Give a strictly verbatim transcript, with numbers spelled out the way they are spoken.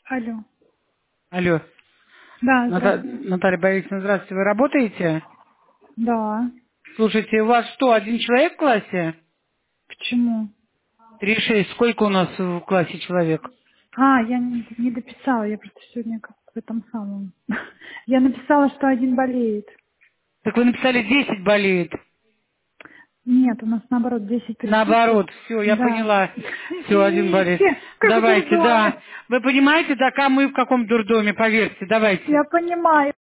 Алло. Алло. Да, Ната- здравствуйте. Наталья Борисовна, здравствуйте. Вы работаете? Да. Слушайте, у вас что, один человек в классе? Почему? Три шесть. Сколько у нас в классе человек? А, я не, не дописала, я просто сегодня как в этом самом. Я написала, что один болеет. Так вы написали десять болеет. Нет, у нас наоборот десять присутствует. Наоборот, все, я Да. поняла. Все, один болеет. Извините, как в Давайте, да. дурдоме. Вы понимаете, да, ка- мы в каком дурдоме, поверьте, давайте. Я понимаю.